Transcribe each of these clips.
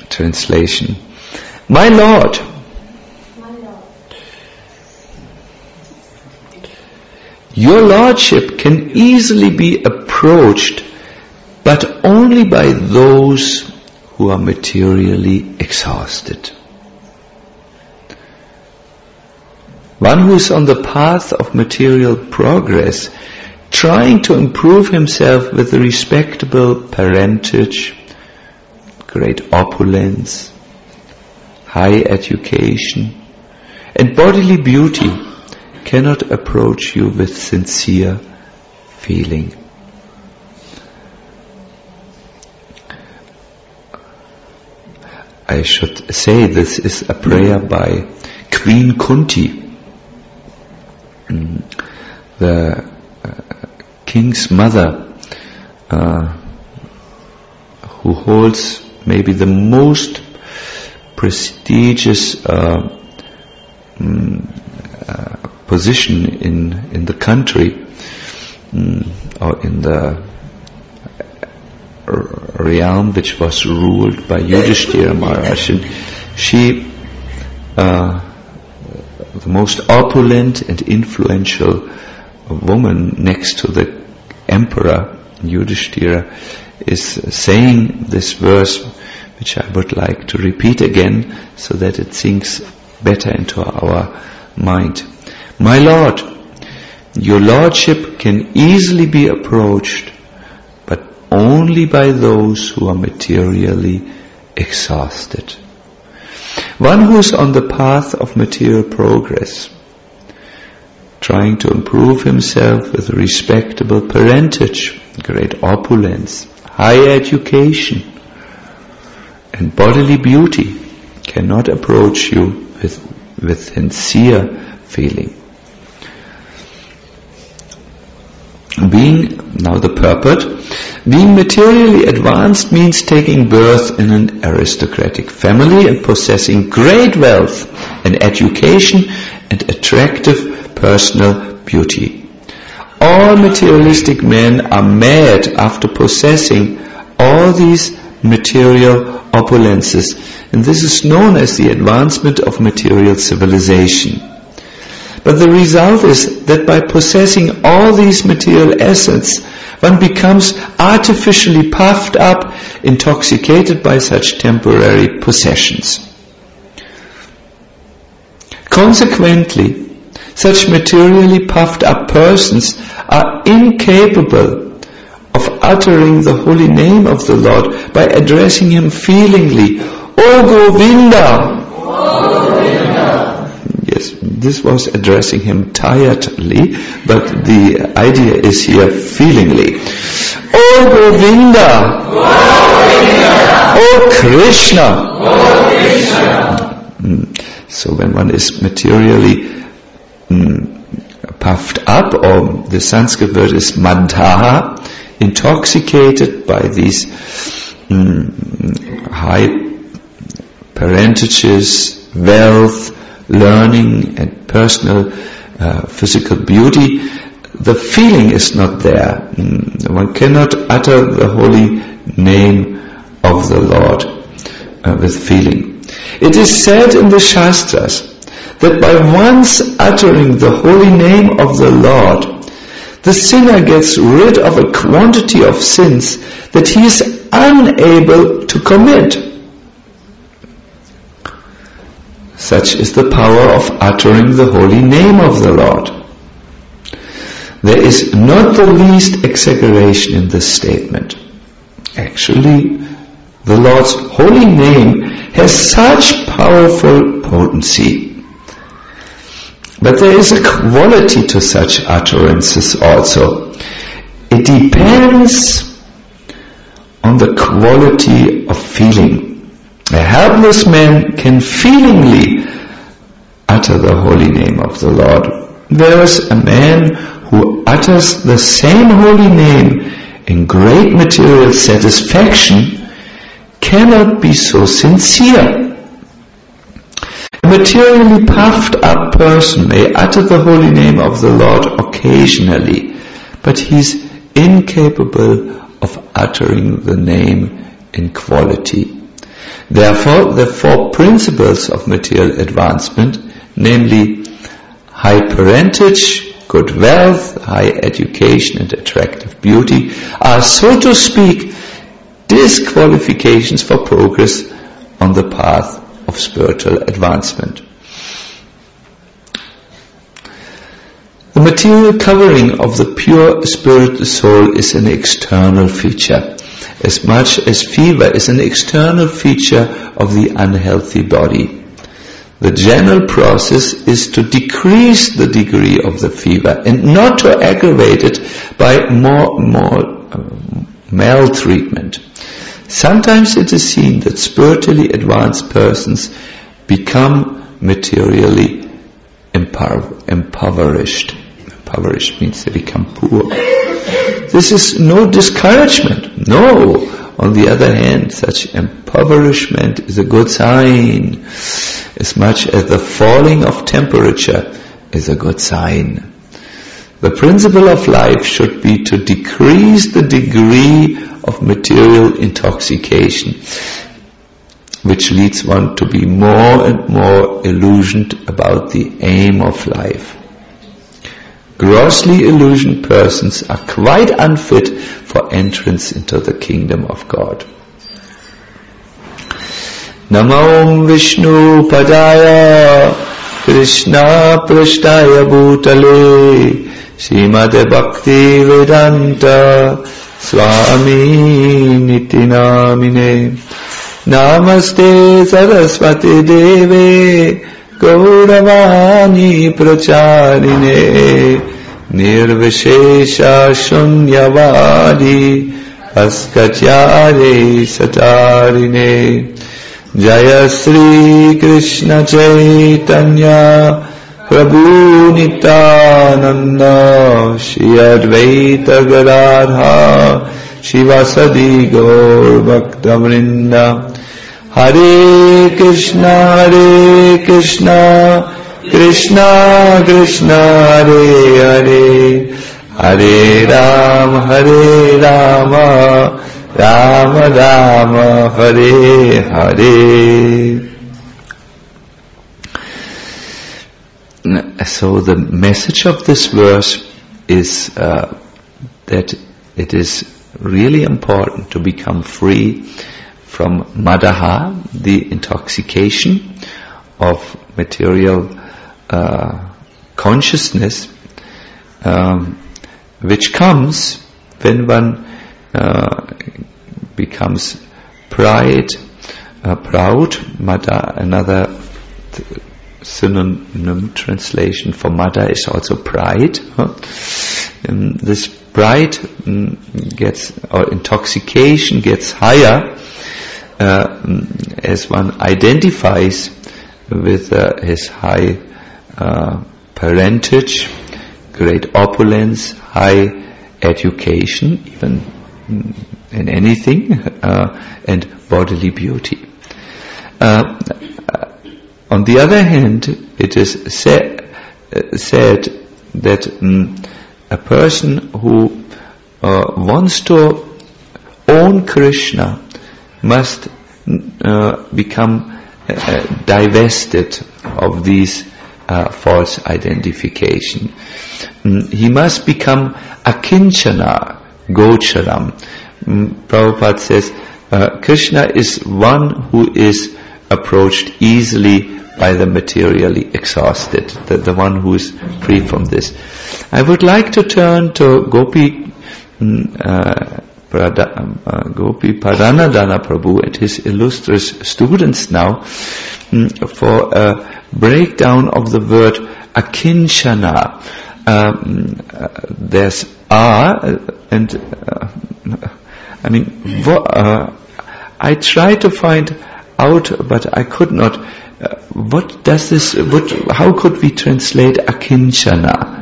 translation. My Lord, your Lordship can easily be approached, but only by those who are materially exhausted. One who is on the path of material progress, trying to improve himself with a respectable parentage, great opulence, high education, and bodily beauty, cannot approach you with sincere feeling. I should say this is a prayer by Queen Kunti, the king's mother, who holds maybe the most prestigious position in the country, or in the realm which was ruled by Yudhishthira Maharaj. She, the most opulent and influential woman next to the emperor Yudhishthira, is saying this verse, which I would like to repeat again so that it sinks better into our mind. My Lord, your Lordship can easily be approached, but only by those who are materially exhausted. One who is on the path of material progress, trying to improve himself with respectable parentage, great opulence, high education, and bodily beauty, cannot approach you with sincere feeling. Now the purport, being materially advanced means taking birth in an aristocratic family and possessing great wealth and education and attractive personal beauty. All materialistic men are mad after possessing all these material opulences, and this is known as the advancement of material civilization. But the result is that by possessing all these material assets, one becomes artificially puffed up, intoxicated by such temporary possessions. Consequently, such materially puffed up persons are incapable of uttering the holy name of the Lord by addressing Him feelingly, O Govinda! O Govinda! Yes, this was addressing Him tiredly, but the idea is here feelingly. O Govinda! O Krishna! O Krishna! So when one is materially puffed up, or the Sanskrit word is madhaha, intoxicated by these high parentages, wealth, learning and personal physical beauty, the feeling is not there. One cannot utter the holy name of the Lord with feeling. It is said in the Shastras that by once uttering the holy name of the Lord, the sinner gets rid of a quantity of sins that he is unable to commit. Such is the power of uttering the holy name of the Lord. There is not the least exaggeration in this statement. Actually, the Lord's holy name has such powerful potency. But there is a quality to such utterances also. It depends on the quality of feeling. A helpless man can feelingly utter the holy name of the Lord, whereas a man who utters the same holy name in great material satisfaction cannot be so sincere. A materially puffed up person may utter the holy name of the Lord occasionally, but he is incapable of uttering the name in quality. Therefore, the 4 principles of material advancement, namely high parentage, good wealth, high education and attractive beauty, are, so to speak, disqualifications for progress on the path of spiritual advancement. The material covering of the pure spirit soul is an external feature, as much as fever is an external feature of the unhealthy body. The general process is to decrease the degree of the fever and not to aggravate it by more maltreatment. Sometimes it is seen that spiritually advanced persons become materially impoverished. Impoverished means they become poor. This is no discouragement. No. On the other hand, such impoverishment is a good sign, as much as the falling of temperature is a good sign. The principle of life should be to decrease the degree of material intoxication, which leads one to be more and more illusioned about the aim of life. Grossly illusioned persons are quite unfit for entrance into the kingdom of God. Namo Vishnu Padaya Krishna Prashtaya Bhutale Srimad Bhakti Vedanta Swami Niti Namine Namaste Saraswati Deve Gauravani Pracharine Nirvishesha Shunyavadi Askatyare Satarine Jaya Sri Krishna Chaitanya Prabhu Nityananda Shri Advaita Gadadhar Shivasadi Gaur Bhakta Vrinda Hare Krishna Krishna Krishna Hare Hare Hare Rama Rama Rama Hare Hare. So the message of this verse is that it is really important to become free from madaha, the intoxication of material consciousness, which comes when one becomes proud. Mada, another synonym translation for mada is also pride. This pride or intoxication gets higher as one identifies with his high parentage, great opulence, high education, even in anything, and bodily beauty. On the other hand, it is said that a person who wants to own Krishna must become divested of these false identification. He must become akinchana, gocharam. Prabhupada says Krishna is one who is approached easily by the materially exhausted, the one who is free from this. I would like to turn to Gopi Paranadhana Prabhu and his illustrious students now for a breakdown of the word akinchana. There's and I tried to find out, but I could not. What does this? How could we translate akinchana?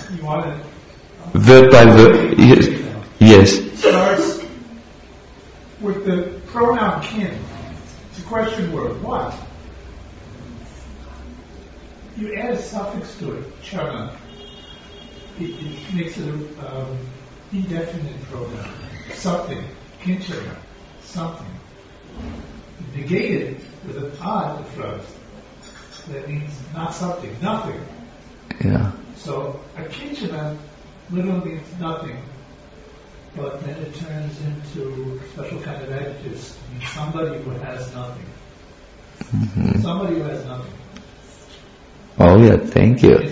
Word by word. Yes. It starts with the pronoun kin. It's a question word. What? You add a suffix to it, chana. It makes it an indefinite pronoun. Something. Kinchana. Something. The negated with an odd at first. That means not something, nothing. Yeah. So akinchana literally means nothing, but then it turns into special kind of adjectives to mean somebody who has nothing. Mm-hmm. Somebody who has nothing. Oh yeah, thank you.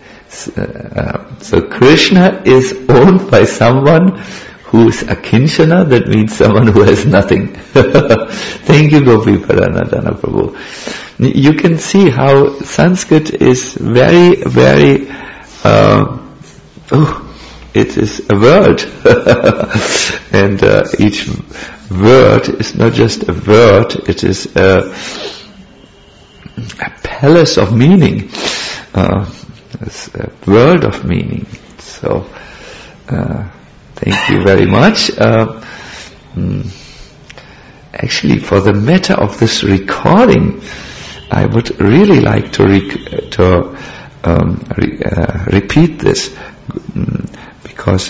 So Krishna is owned by someone who is akinchana, that means someone who has nothing. Thank you, Gopi Paranadana Prabhu. You can see how Sanskrit is very, very, it is a word. And each word is not just a word, it is a palace of meaning. It's a world of meaning. So, thank you very much. Actually, for the matter of this recording, I would really like to repeat this, because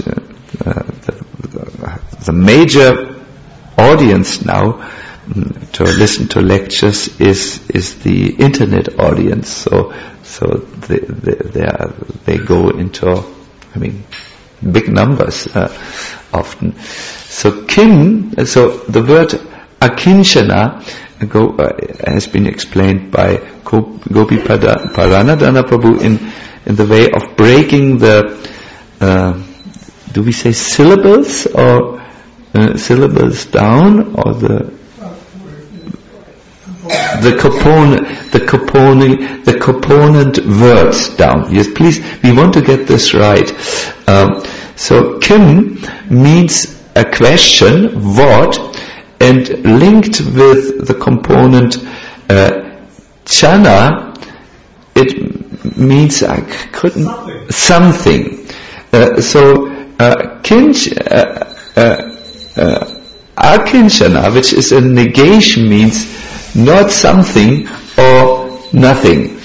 the major audience now to listen to lectures is the internet audience. So they go into, big numbers often. So the word akinchana has been explained by Gopi Paranadana Prabhu in the way of breaking the, do we say syllables or syllables down, or the component words down. Yes, please, we want to get this right. So kim means a question, what, and linked with the component chana, it means something. Akinchana, which is a negation, means not something or nothing.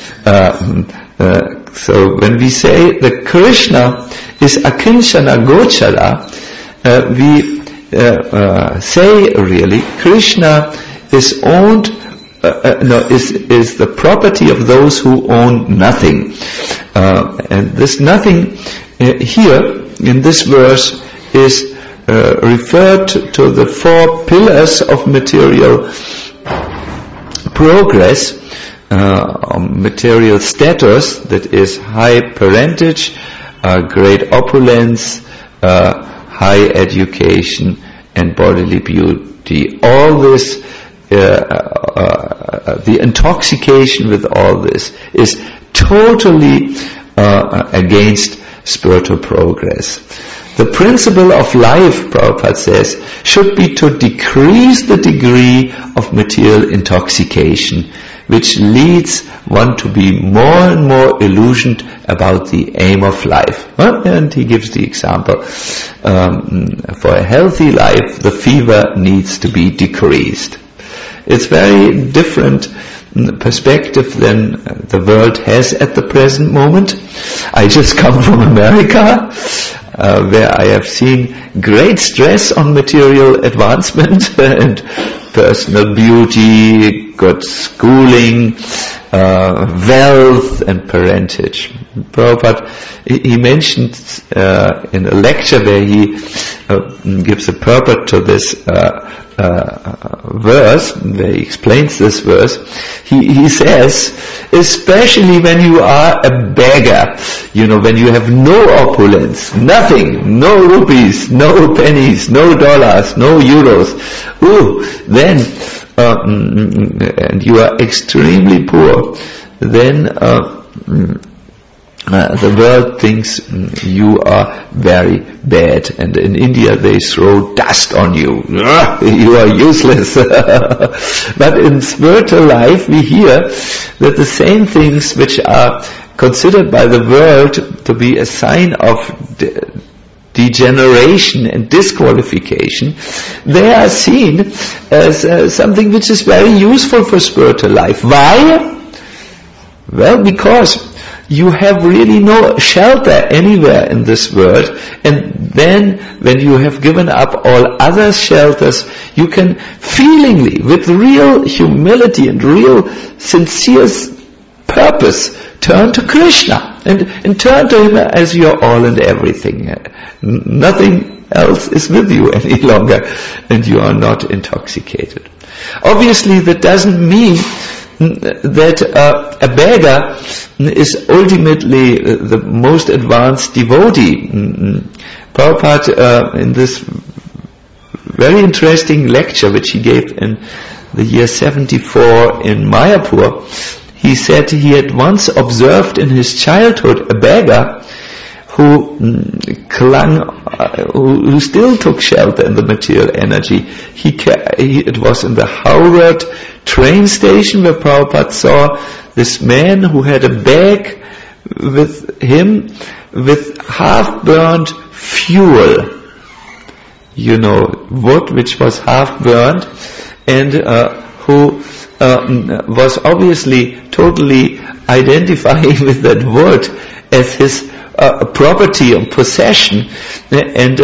So when we say that Krishna is akinchana gochara, we say really Krishna is owned, is the property of those who own nothing. And this nothing here in this verse is referred to the four pillars of material progress, material status, that is high parentage, great opulence, high education, and bodily beauty. All this, the intoxication with all this is totally against spiritual progress. The principle of life, Prabhupada says, should be to decrease the degree of material intoxication, which leads one to be more and more illusioned about the aim of life. And he gives the example, for a healthy life, the fever needs to be decreased. It's very different perspective than the world has at the present moment. I just come from America, where I have seen great stress on material advancement and personal beauty, good schooling, wealth and parentage. Prabhupada, he mentioned in a lecture where he gives a purport to this verse, where he explains this verse, he says, especially when you are a beggar, when you have no opulence, nothing, no rupees, no pennies, no dollars, no euros, then, and you are extremely poor, then the world thinks you are very bad, and in India they throw dust on you. You are useless. But in spiritual life we hear that the same things which are considered by the world to be a sign of degeneration and disqualification, they are seen as something which is very useful for spiritual life. Why? Well, because you have really no shelter anywhere in this world, and then when you have given up all other shelters, you can feelingly, with real humility and real sincere purpose, turn to Krishna and turn to Him as your all and everything. Nothing else is with you any longer, and you are not intoxicated. Obviously, that doesn't mean that a beggar is ultimately the most advanced devotee. Prabhupada, in this very interesting lecture which he gave in the year 74 in Mayapur, he said he had once observed in his childhood a beggar who who still took shelter in the material energy. It was in the Howrah train station where Prabhupada saw this man who had a bag with him with half-burnt fuel. Wood which was half-burnt, and who was obviously totally identifying with that wood as his property and possession, and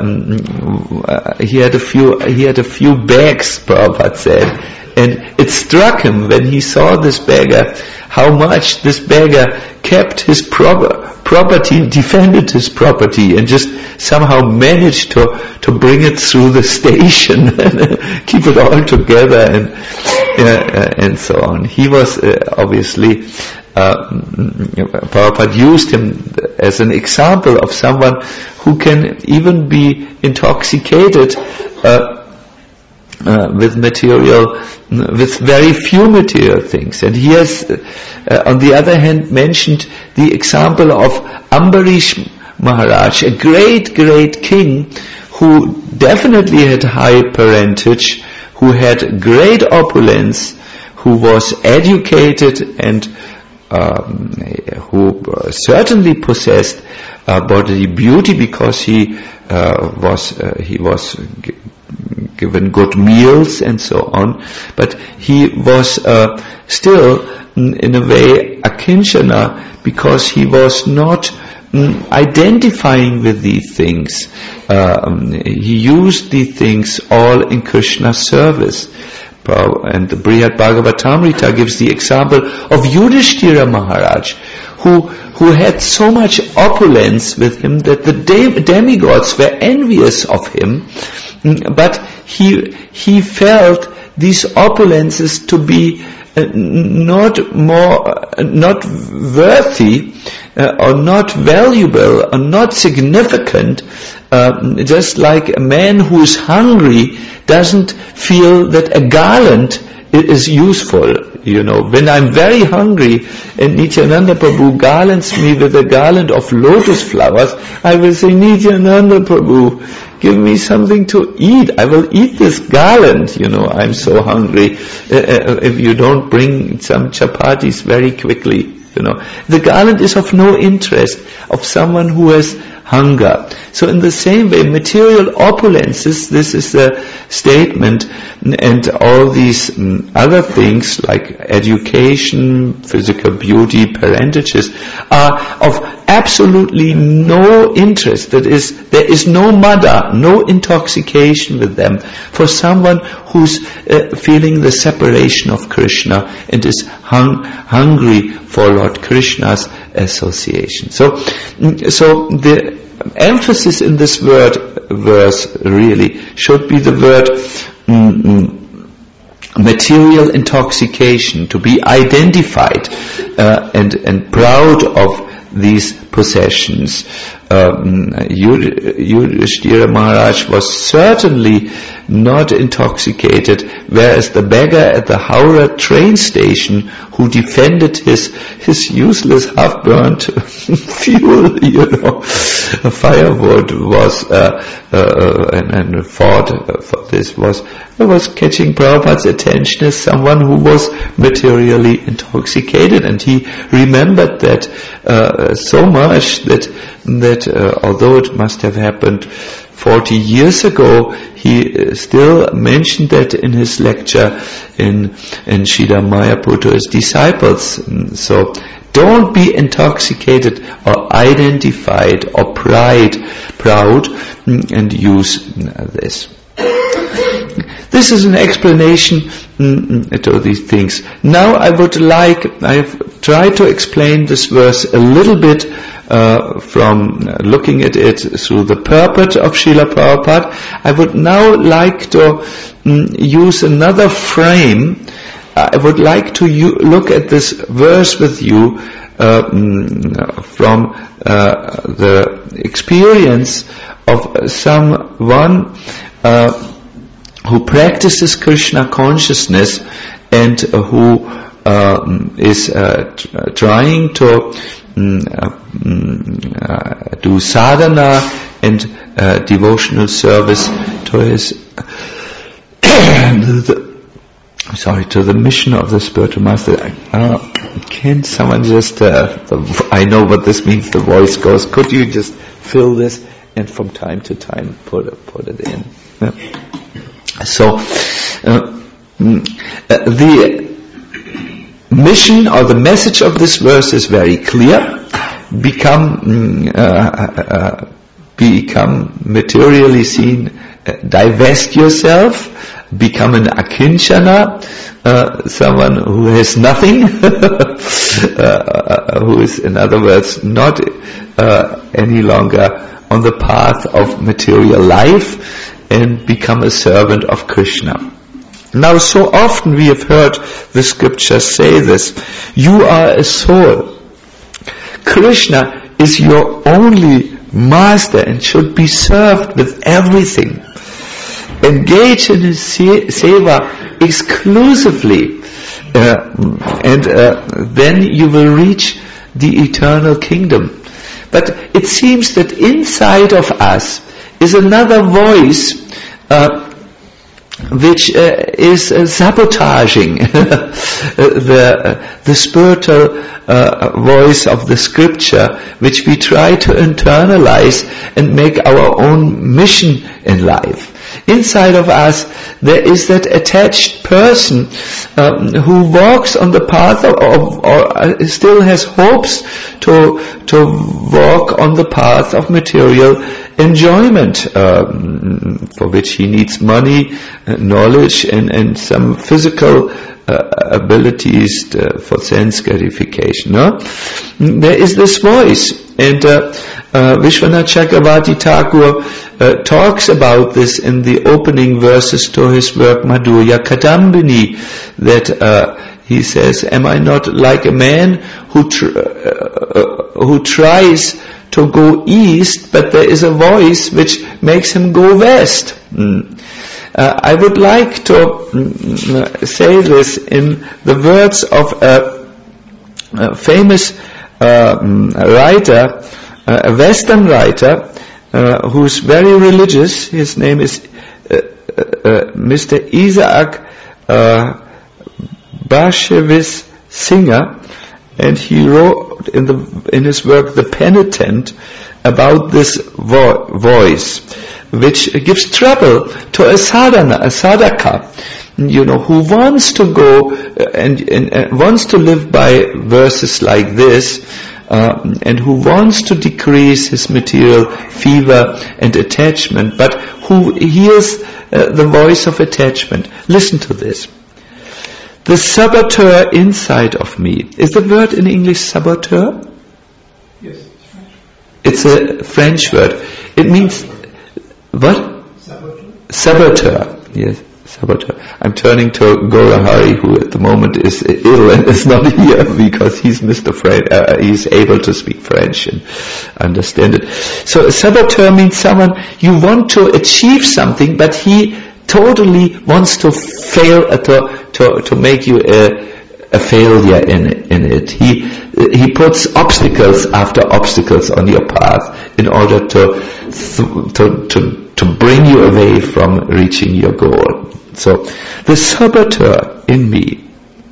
he had a few bags, Prabhupada said, and it struck him when he saw this beggar how much this beggar kept his property, defended his property, and just somehow managed to bring it through the station and keep it all together and so on. He was obviously Prabhupada used him as an example of someone who can even be intoxicated with very few material things. And he has, on the other hand, mentioned the example of Ambarish Maharaj, a great king who definitely had high parentage, who had great opulence, who was educated, and who certainly possessed bodily beauty because he was given good meals and so on, but he was still in a way akinchana because he was not identifying with these things. He used these things all in Krishna's service. And the Brihad Bhagavatamrita gives the example of Yudhishthira Maharaj, who had so much opulence with him that the demigods were envious of him, but he felt these opulences to be not worthy or not valuable or not significant, just like a man who is hungry doesn't feel that a garland is useful. When I'm very hungry and Nityananda Prabhu garlands me with a garland of lotus flowers, I will say, Nityananda Prabhu, give me something to eat. I will eat this garland. I'm so hungry. If you don't bring some chapatis very quickly, the garland is of no interest of someone who has hunger. So in the same way, material opulences, this is a statement, and all these other things like education, physical beauty, parentages, are of absolutely no interest. There is no mada, no intoxication with them for someone who's feeling the separation of Krishna and is hungry for Lord Krishna's association. So the emphasis in this verse really should be the word material intoxication, to be identified and proud of these possessions. Yudhishthira Maharaj was certainly not intoxicated, whereas the beggar at the Howrah train station who defended his useless half-burnt fuel, firewood was and fought for this was catching Prabhupada's attention as someone who was materially intoxicated, and he remembered that so much that although it must have happened 40 years ago, he still mentioned that in his lecture in Sridhar Mayapur to his disciples. So Don't be intoxicated or identified or proud, and use this. This is an explanation to these things. Now I've tried to explain this verse a little bit from looking at it through the purport of Srila Prabhupada. I would now like to use another frame. I would like to look at this verse with you from the experience of someone who practices Krishna consciousness and who is trying to do sadhana and devotional service to his to the mission of the spiritual master. I don't know, can someone just I know what this means, the voice goes, could you just fill this and from time to time put it in? So the mission or the message of this verse is very clear. Become materially seen, divest yourself, become an akinchana, someone who has nothing, who is, in other words, not any longer on the path of material life, and become a servant of Krishna. Now, so often we have heard the scriptures say this: you are a soul. Krishna is your only master and should be served with everything. Engage in his seva exclusively, and then you will reach the eternal kingdom. But it seems that inside of us is another voice which is sabotaging the spiritual voice of the scripture, which we try to internalize and make our own mission in life. Inside of us there is that attached person who walks on the path or still has hopes to walk on the path of material enjoyment, for which he needs money, knowledge, and some physical abilities for sense gratification. No? There is this voice, and Vishwanath Chakravarti Thakur talks about this in the opening verses to his work Madhurya Kadambini, that he says, am I not like a man who tries to go east, but there is a voice which makes him go west? I would like to say this in the words of a famous writer, a Western writer, who is very religious. His name is Mr. Isaac Bashevis Singer, and he wrote in his work The Penitent about this voice, which gives trouble to a sadhaka, who wants to go and wants to live by verses like this, and who wants to decrease his material fever and attachment, but who hears the voice of attachment. Listen to this. The saboteur inside of me. Is the word in English saboteur? Yes, it's a French word. It means what? Saboteur. Saboteur. Yes, saboteur. I'm turning to Gaurahari, who at the moment is ill and is not here because he's Mr. French. He's able to speak French and understand it. So a saboteur means someone you want to achieve something, but he totally wants to fail, to make you a failure in it. He puts obstacles after obstacles on your path in order to bring you away from reaching your goal. So the saboteur in me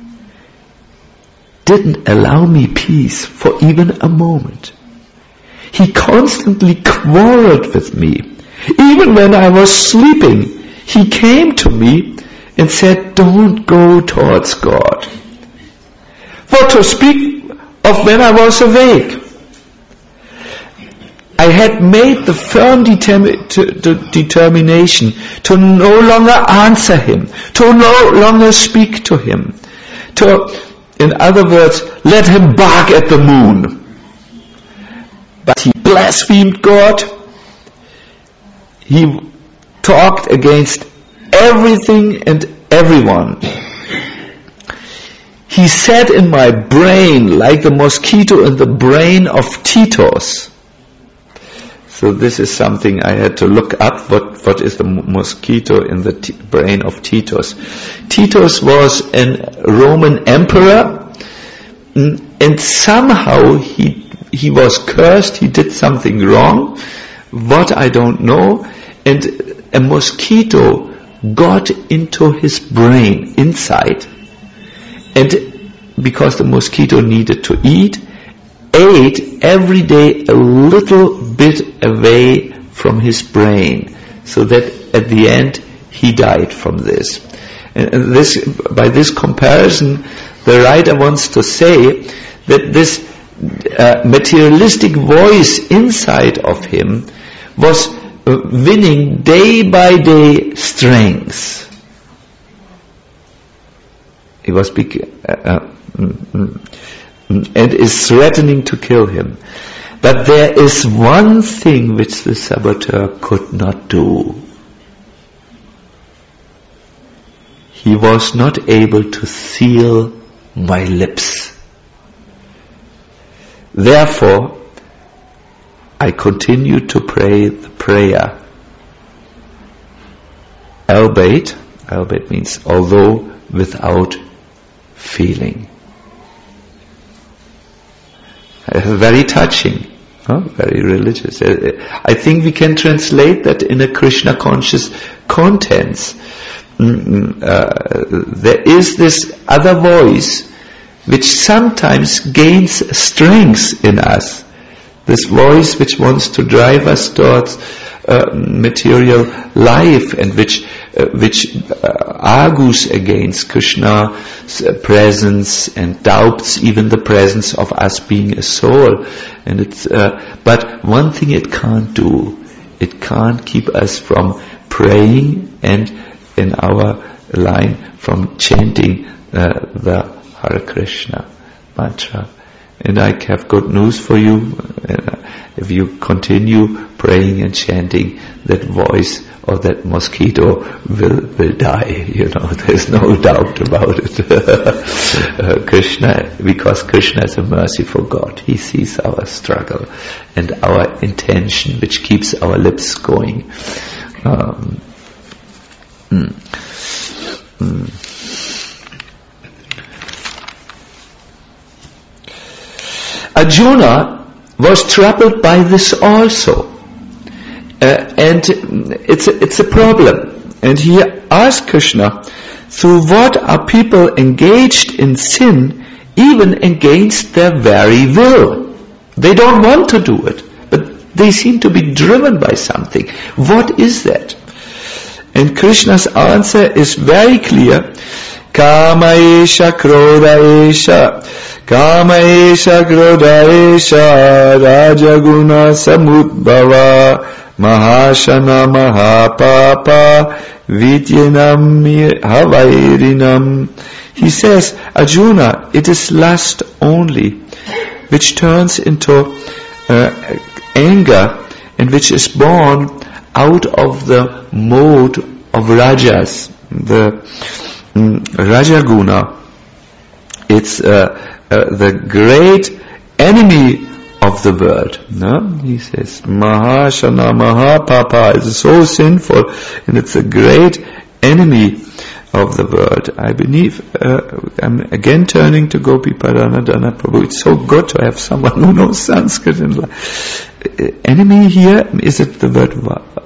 didn't allow me peace for even a moment. He constantly quarreled with me. Even when I was sleeping, he came to me and said, don't go towards God. For to speak of when I was awake. I had made the firm determination to no longer answer him, to no longer speak to him, to, in other words, let him bark at the moon. But he blasphemed God. He talked against everything and everyone. He sat in my brain like the mosquito in the brain of Titus. So this is something I had to look up. What is the mosquito in the brain of Titus? Titus was a Roman emperor, and somehow he was cursed. He did something wrong. What I don't know. And a mosquito got into his brain inside, and because the mosquito needed to eat, ate every day a little bit away from his brain, so that at the end he died from this. And this, by this comparison, the writer wants to say that this materialistic voice inside of him was winning day by day strength. He was and is threatening to kill him. But there is one thing which the saboteur could not do. He was not able to seal my lips. Therefore, I continued to pray the prayer. Albeit means although without feeling. Very touching, very religious. I think we can translate that in a Krishna conscious context. There is this other voice which sometimes gains strength in us. This voice which wants to drive us towards material life, and which argues against Krishna's presence and doubts even the presence of us being a soul. And it's but one thing it can't do, it can't keep us from praying and in our line from chanting the Hare Krishna mantra. And I have good news for you. If you continue praying and chanting, that voice or that mosquito will die. There's no doubt about it. Krishna, because Krishna is a merciful God. He sees our struggle and our intention, which keeps our lips going. Arjuna was troubled by this also, and it's a problem. And he asked Krishna, through what are people engaged in sin, even against their very will? They don't want to do it, but they seem to be driven by something. What is that? And Krishna's answer is very clear. Kama esha krodha esha, Kama esha krodha esha, Rajaguna samudbhava, Mahashana mahapapa, Vidyanam havairinam. He says, Arjuna, it is lust only, which turns into anger, and which is born out of the mode of rajas, the Rajaguna. It's the great enemy of the world. No? He says, Mahashana Mahapapa is so sinful, and it's a great enemy of the world. I believe, I'm again turning to Gopi Paranadhana Prabhu. It's so good to have someone who knows Sanskrit. Enemy here, is it the word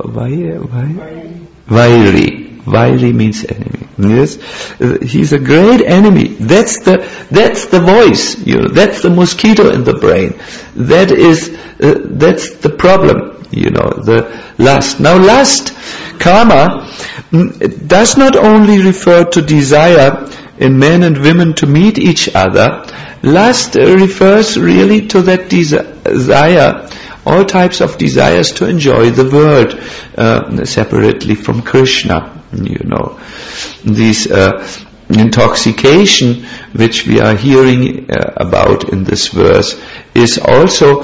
Vairi? Vairi means enemy. Yes, he's a great enemy. That's the voice. That's the mosquito in the brain. That's the problem. The lust. Now, lust, karma, does not only refer to desire in men and women to meet each other. Lust refers really to that desire, all types of desires to enjoy the world separately from Krishna. These intoxication which we are hearing about in this verse is also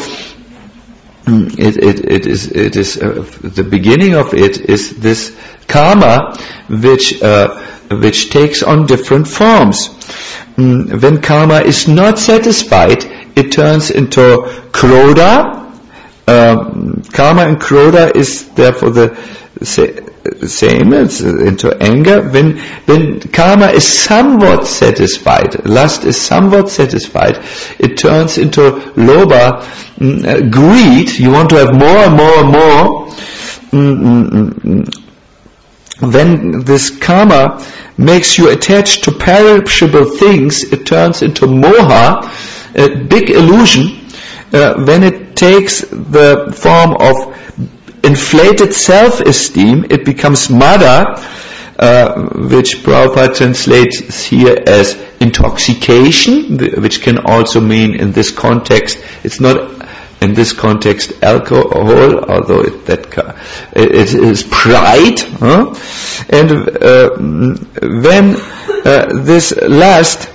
it is the beginning of it is this karma which takes on different forms. When karma is not satisfied, it turns into krodha. Karma and krodha is therefore the same. It's into anger. When karma is somewhat satisfied, lust is somewhat satisfied, it turns into lobha, greed. You want to have more and more and more. When this karma makes you attached to perishable things, it turns into moha, a big illusion. When it takes the form of inflated self-esteem, it becomes mada, which Prabhupada translates here as intoxication, which can also mean in this context, it's not in this context alcohol, although it is pride. And when this lust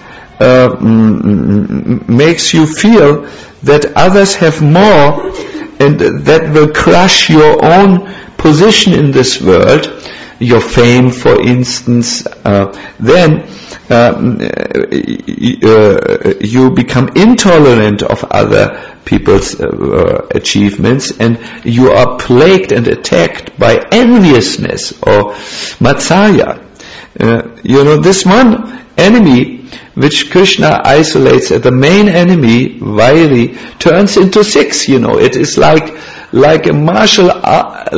makes you feel that others have more, and that will crush your own position in this world, your fame, for instance, then you become intolerant of other people's achievements, and you are plagued and attacked by enviousness or matsaya. This one enemy which Krishna isolates as the main enemy, Vairi, turns into 6. It is like a martial art,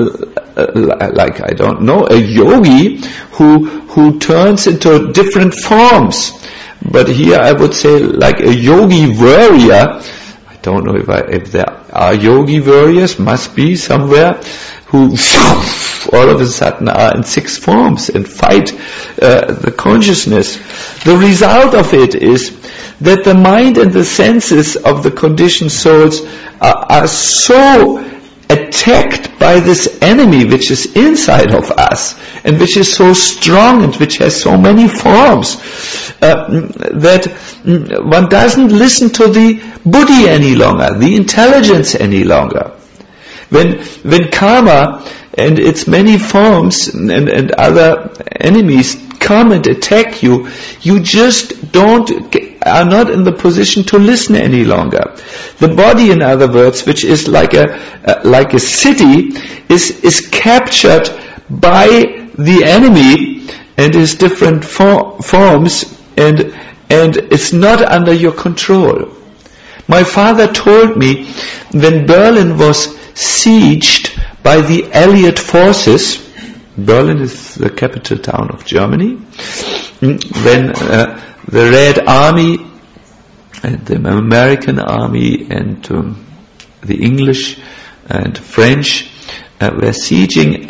a yogi who turns into different forms. But here I would say like a yogi warrior. I don't know if there are yogi warriors, must be somewhere, who all of a sudden are in 6 forms and fight the consciousness. The result of it is that the mind and the senses of the conditioned souls are so attacked by this enemy which is inside of us and which is so strong and which has so many forms that one doesn't listen to the buddhi any longer, the intelligence any longer. When karma and its many forms and other enemies come and attack you, you just are not in the position to listen any longer. The body, in other words, which is like a city, is captured by the enemy and his different forms, and it's not under your control. My father told me when Berlin was sieged by the Allied forces, Berlin is the capital town of Germany, when the Red Army and the American Army and the English and French were sieging.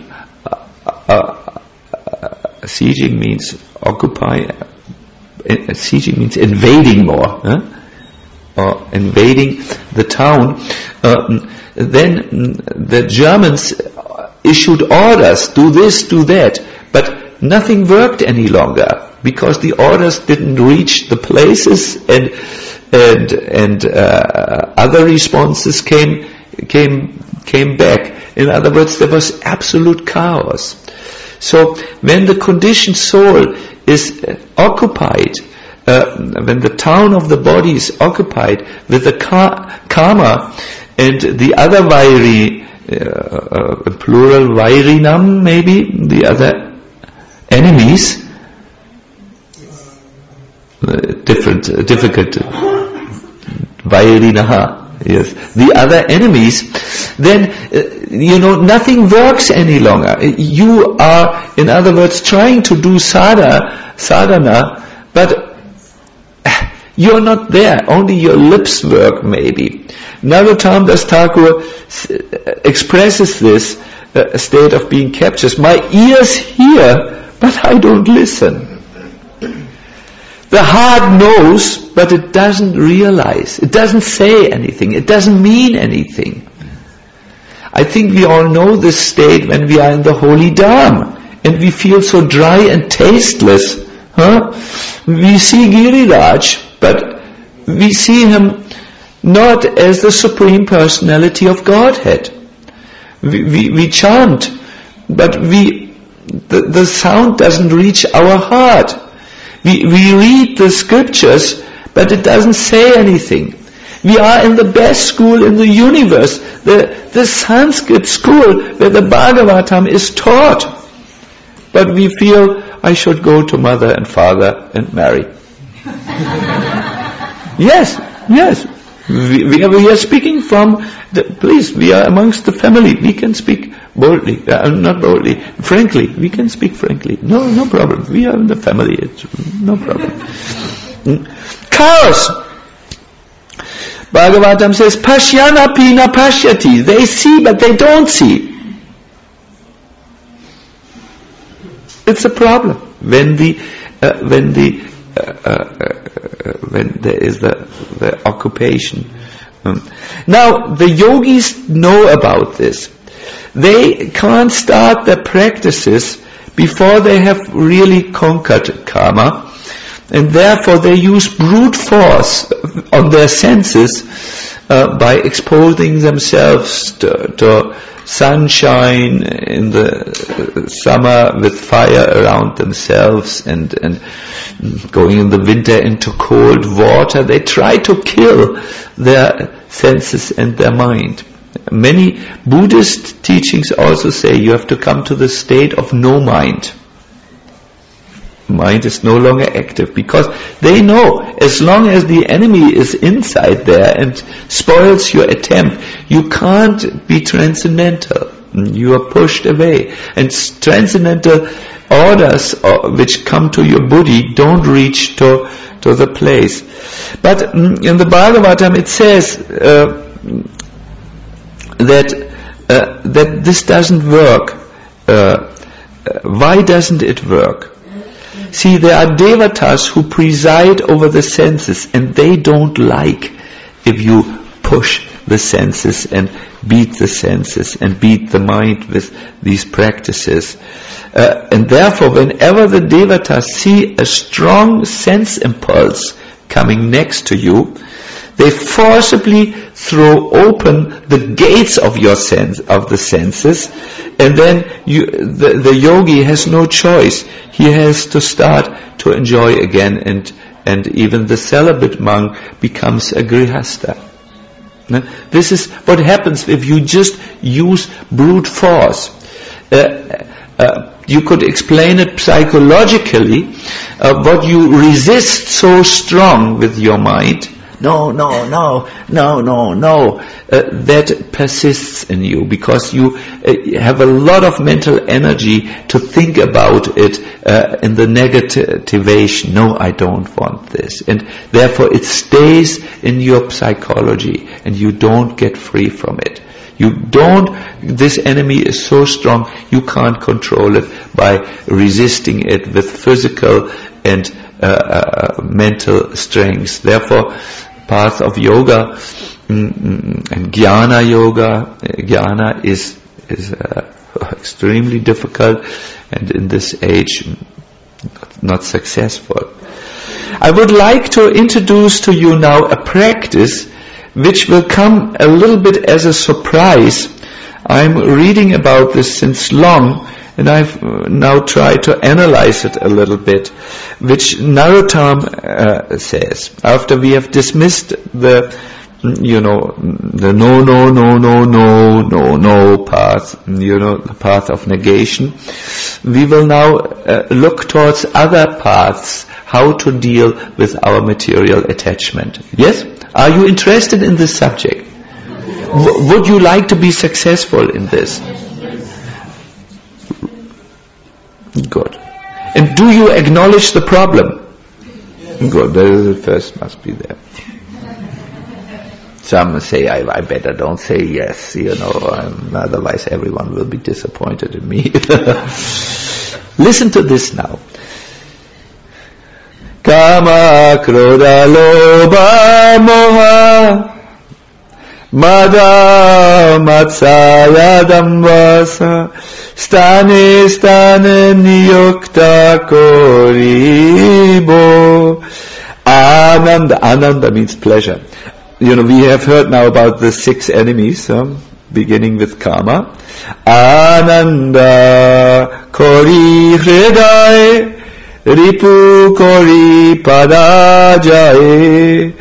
Sieging means occupy. Sieging means invading more, or invading the town. Then the Germans issued orders, do this, do that, but nothing worked any longer because the orders didn't reach the places, and other responses came back. In other words, there was absolute chaos. So when the conditioned soul is occupied, when the town of the body is occupied with the karma and the other vairi, plural vairinam maybe, the other enemies, difficult, vairinaha, yes, the other enemies, then nothing works any longer. You are, in other words, trying to do sadhana, but you're not there, only your lips work maybe. Narottam Das Thakur expresses this state of being captured. My ears hear, but I don't listen. The heart knows, but it doesn't realize. It doesn't say anything. It doesn't mean anything. I think we all know this state when we are in the holy Dham and we feel so dry and tasteless. We see Giriraj, but we see him not as the Supreme Personality of Godhead. We chant, but the sound doesn't reach our heart. We read the scriptures, but it doesn't say anything. We are in the best school in the universe, the Sanskrit school where the Bhagavatam is taught. But we feel, I should go to mother and father and marry. Yes. We are speaking from, please, we are amongst the family. We can speak boldly, not boldly, frankly. We can speak frankly. No problem. We are in the family. It's no problem. Chaos. Bhagavatam says, Pashyana pina pashyati. They see, but they don't see. It's a problem when there is the occupation. Now, the yogis know about this. They can't start their practices before they have really conquered karma, and therefore they use brute force on their senses by exposing themselves to sunshine in the summer with fire around themselves and going in the winter into cold water. They try to kill their senses and their mind. Many Buddhist teachings also say you have to come to the state of no mind. Mind is no longer active because they know as long as the enemy is inside there and spoils your attempt, you can't be transcendental. You are pushed away. And transcendental orders which come to your buddhi don't reach to the place. But in the Bhagavatam it says that this doesn't work. Why doesn't it work? See, there are devatas who preside over the senses, and they don't like if you push the senses and beat the senses and beat the mind with these practices. And therefore, whenever the devatas see a strong sense impulse coming next to you, they forcibly throw open the gates of your the senses, and then the yogi has no choice. He has to start to enjoy again, and even the celibate monk becomes a grihastha. This is what happens if you just use brute force. You could explain it psychologically. What you resist so strong with your mind, no, that persists in you because you have a lot of mental energy to think about it in the negativation. No, I don't want this. And therefore it stays in your psychology and you don't get free from it. This enemy is so strong, you can't control it by resisting it with physical and mental strength. Therefore, path of yoga and jnana yoga, jnana is extremely difficult and in this age not successful. I would like to introduce to you now a practice which will come a little bit as a surprise. I'm reading about this since long, and I've now tried to analyze it a little bit, which Narottam says. After we have dismissed the no path, the path of negation, we will now look towards other paths, how to deal with our material attachment. Yes? Are you interested in this subject? Would you like to be successful in this? Good. And do you acknowledge the problem? Good. The first must be there. Some say, I better don't say yes, otherwise everyone will be disappointed in me. Listen to this now. Kama, Krodha, Lobha, Moha, Mada, Matsaya, Dambasa, Stane, Stane, Niyukta, Koribo. Ananda means pleasure. We have heard now about the 6 enemies, beginning with Kama. Ananda, Kori, Hridai, Ripu, Kori, Padajaye,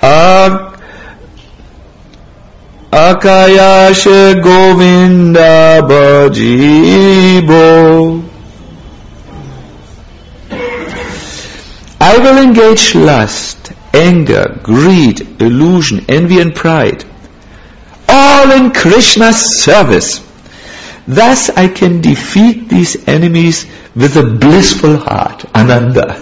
Akayash, Govinda, Bhajibo. I will engage lust, anger, greed, illusion, envy and pride, all in Krishna's service. Thus I can defeat these enemies with a blissful heart, Ananda,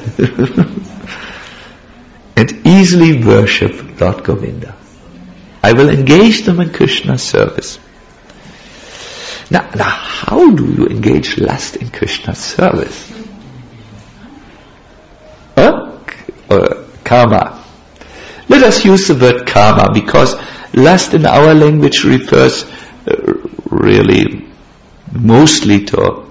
and easily worship Lord Govinda. I will engage them in Krishna's service. Now how do you engage lust in Krishna's service? Karma. Let us use the word karma, because lust in our language refers really mostly to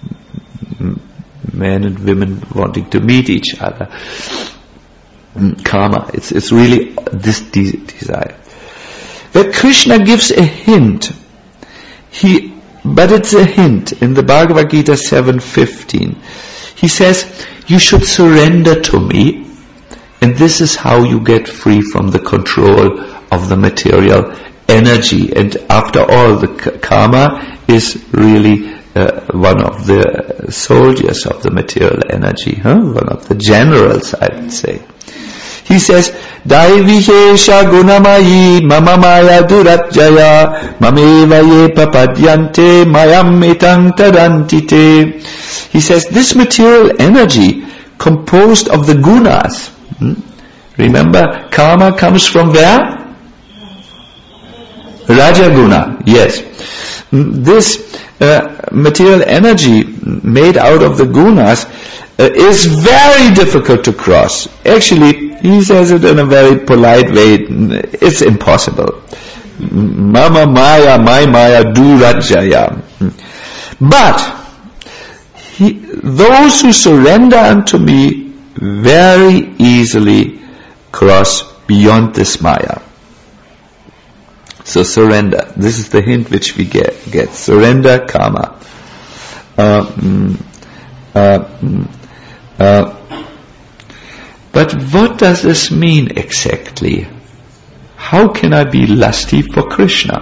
men and women wanting to meet each other. Karma, it's really this desire. Where Krishna gives a hint, but it's a hint in the Bhagavad Gita 7:15. He says, you should surrender to me, and this is how you get free from the control of the material energy. And after all, the karma is really one of the soldiers of the material energy, one of the generals, I would say. He says, Daivihesha gunamayi mama maya duratjaya mameva ye papadyante mayam etang tadantite. He says, this material energy composed of the gunas. Remember, karma comes from where? Rajaguna, yes. This material energy made out of the gunas is very difficult to cross. Actually, he says it in a very polite way, it's impossible. Mama maya, my maya, durajaya. But those who surrender unto me very easily cross beyond this maya. So surrender. This is the hint which we get. Surrender, karma. But what does this mean exactly? How can I be lusty for Krishna?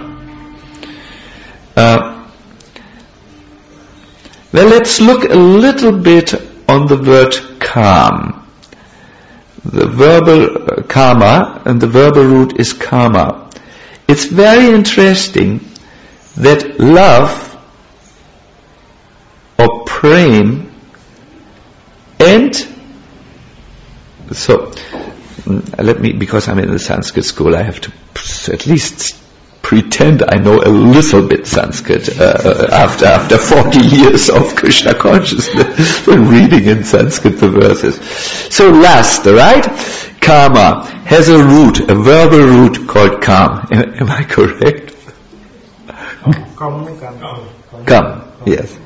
Well, let's look a little bit on the word kam. The verbal karma, and the verbal root is karma. It's very interesting that love or prem and so let me, because I'm in the Sanskrit school, I have to at least pretend I know a little bit Sanskrit after 40 years of Krishna consciousness when reading in Sanskrit the verses. So lust, right? Karma has a root, a verbal root called kam. Am I correct? Kam, yes.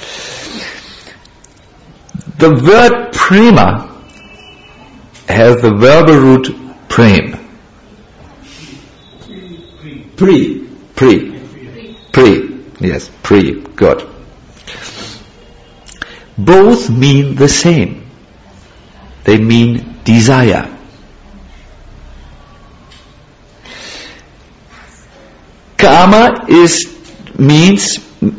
The word prema has the verbal root prem. Pre. Yes, pre. Good. Both mean the same. They mean desire. Kama means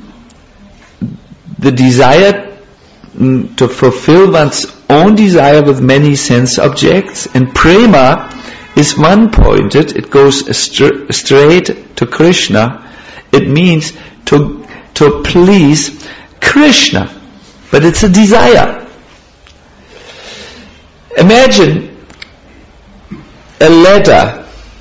the desire to fulfill one's own desire with many sense objects, and prema is one-pointed. It goes straight to Krishna. It means to please Krishna, but it's a desire. Imagine a ladder.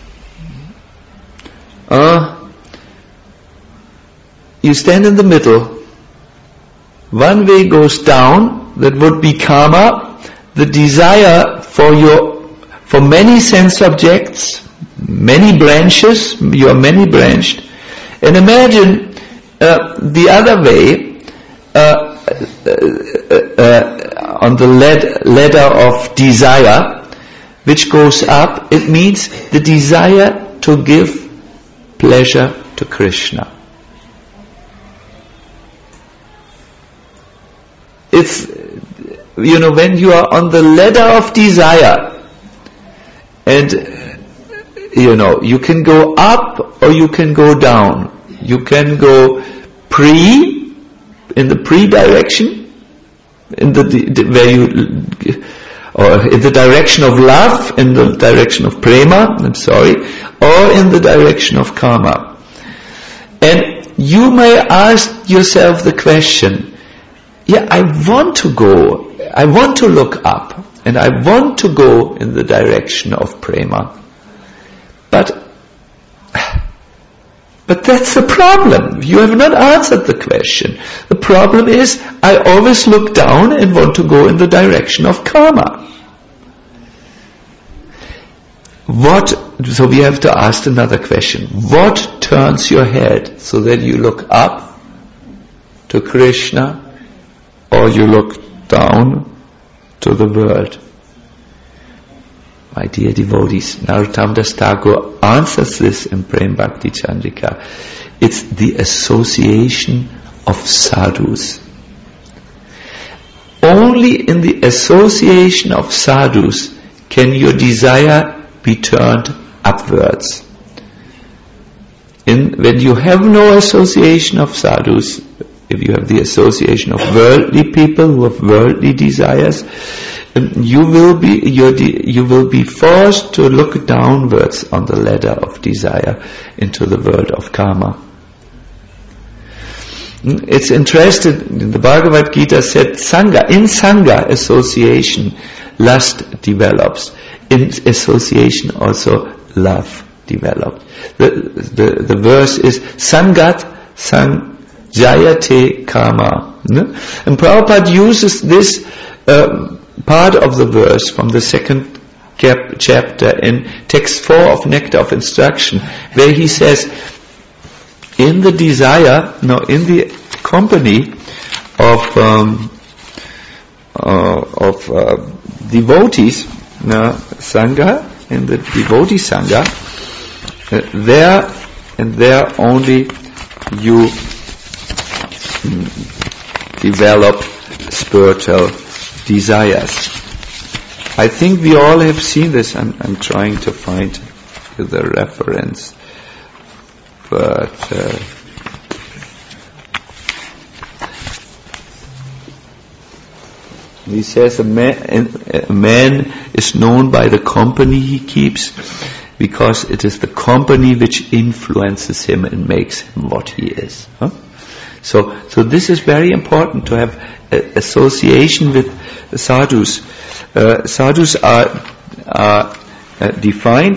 You stand in the middle. One way goes down, that would be karma. the desire for many sense objects, many branches, you are many branched. And imagine the other way, on the ladder of desire, which goes up, it means the desire to give pleasure to Krishna. It's, when you are on the ladder of desire, and, you can go up or you can go down. You can go in the pre-direction, or in the direction of love, in the direction of prema, or in the direction of karma. And you may ask yourself the question, I want to look up, and I want to go in the direction of prema. But that's the problem. You have not answered the question. The problem is, I always look down and want to go in the direction of karma. So we have to ask another question. What turns your head so that you look up to Krishna, or you look down to the world? My dear devotees, Narottam Das Thakur answers this in Prem Bhakti Chandrika. It's the association of sadhus. Only in the association of sadhus can your desire be turned upwards. When you have no association of sadhus, if you have the association of worldly people who have worldly desires, you will be forced to look downwards on the ladder of desire into the world of karma. It's interesting, the Bhagavad Gita said, in Sangha association, lust develops. In association also, love develops. The verse is, Sangat Sanjayate Kama. And Prabhupada uses this part of the verse from the second chapter in text 4 of Nectar of Instruction, where he says, in the company of devotees, Sangha, in the devotee Sangha, there only you develop spiritual desires. I think we all have seen this. I'm trying to find the reference, but he says a man is known by the company he keeps, because it is the company which influences him and makes him what he is. So this is very important, to have association with sadhus. Sadhus are defined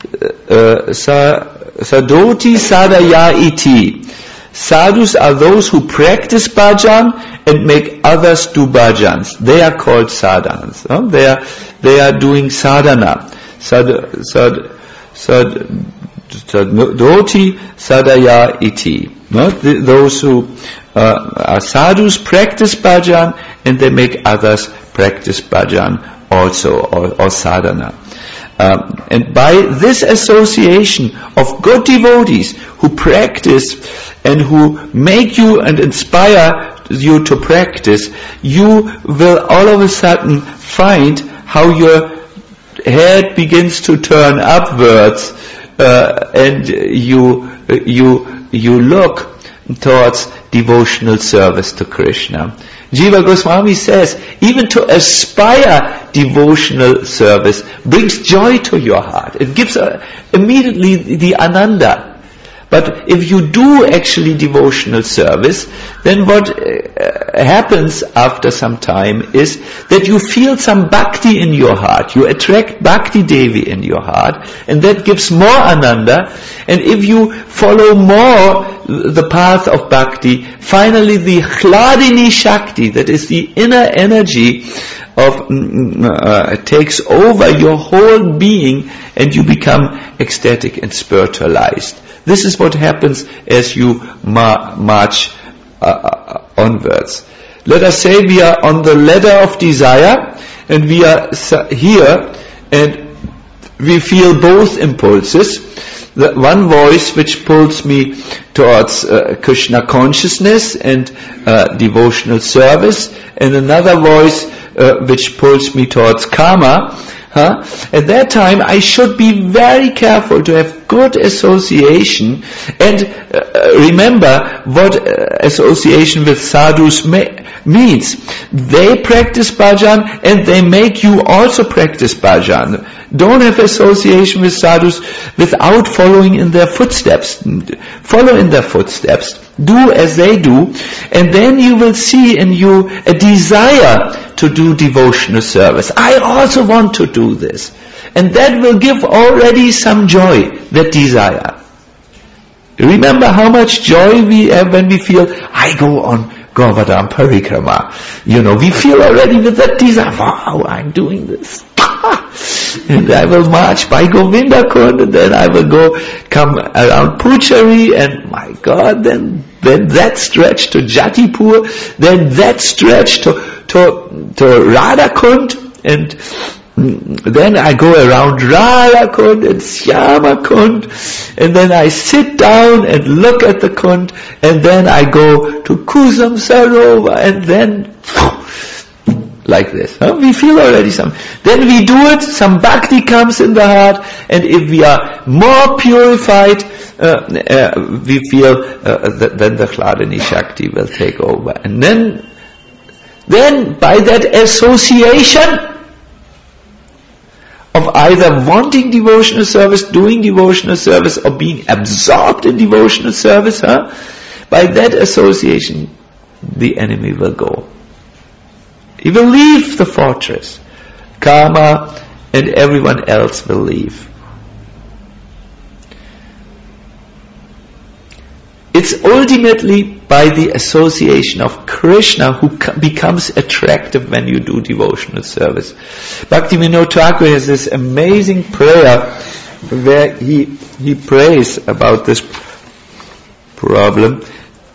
sadhoti sadhaya iti. Sadhus are those who practice bhajan and make others do bhajans. They are called sadhans. They are doing sadhana. Sadhoti sadhaya iti. Those who are sadhus practice bhajan, and they make others practice bhajan also, or sadhana. And by this association of good devotees who practice and who make you and inspire you to practice, you will all of a sudden find how your head begins to turn upwards, and you look towards devotional service to Krishna. Jiva Goswami says, even to aspire devotional service brings joy to your heart. It gives immediately the ananda. But if you do actually devotional service, then what happens after some time is that you feel some bhakti in your heart. You attract Bhakti Devi in your heart, and that gives more ananda. And if you follow more the path of bhakti, finally the Hladini Shakti, that is the inner energy of takes over your whole being, and you become ecstatic and spiritualized. This is what happens as you march onwards. Let us say we are on the ladder of desire, and we are here, and we feel both impulses. The one voice which pulls me towards Krishna consciousness and devotional service, and another voice which pulls me towards karma. At that time I should be very careful to have good association, and remember what association with sadhus means. They practice bhajan and they make you also practice bhajan. Don't have association with sadhus without following in their footsteps. Follow in their footsteps. Do as they do, and then you will see in you a desire to do devotional service. I also want to do this. And that will give already some joy, that desire. Remember how much joy we have when we feel, I go on Govardhan Parikrama. We feel already with that desire, wow, I'm doing this. And I will march by Govinda Kund, and then I will come around Puchari, and my God, then that stretch to Jatipur, then that stretch to Radha Kund, and then I go around Radha Kund and Syama Kund, and then I sit down and look at the Kund, and then I go to Kusum Sarovar, and then like this. We feel already some. Then we do it, some bhakti comes in the heart, and if we are more purified, we feel that then the Hladini Shakti will take over. And then by that association of either wanting devotional service, doing devotional service, or being absorbed in devotional service, by that association, the enemy will go. He will leave the fortress. Karma and everyone else will leave. It's ultimately by the association of Krishna who becomes attractive when you do devotional service. Bhaktivinoda Thakur has this amazing prayer where he prays about this problem.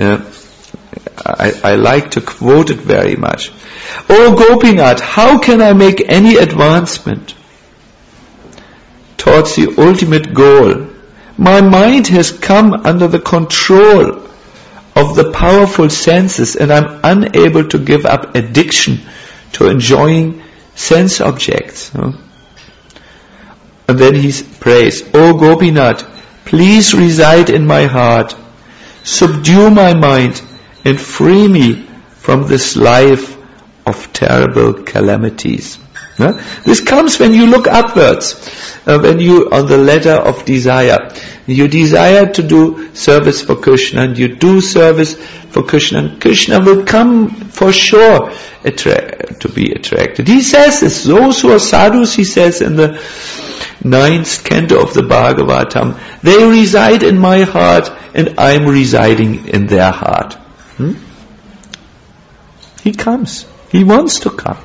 I like to quote it very much. O Gopinath, how can I make any advancement towards the ultimate goal? My mind has come under the control of the powerful senses, and I'm unable to give up addiction to enjoying sense objects. And then he prays, O Gopinath, please reside in my heart, subdue my mind, and free me from this life of terrible calamities. This comes when you look upwards, when you on the ladder of desire. You desire to do service for Krishna, and you do service for Krishna, and Krishna will come for sure to be attracted. He says this, those who are sadhus, he says in the 9th canto of the Bhagavatam, they reside in my heart, and I'm residing in their heart. He comes. He wants to come.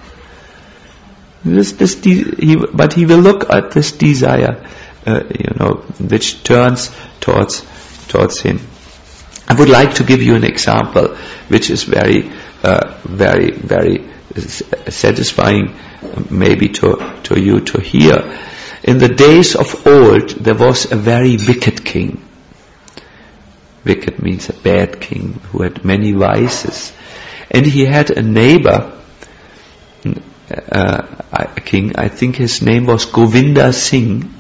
But he will look at this desire, which turns towards him. I would like to give you an example, which is very, very, very satisfying, maybe to you to hear. In the days of old, there was a very wicked king. Wicked means a bad king who had many vices. And he had a neighbor, a king, I think his name was Govinda Singh,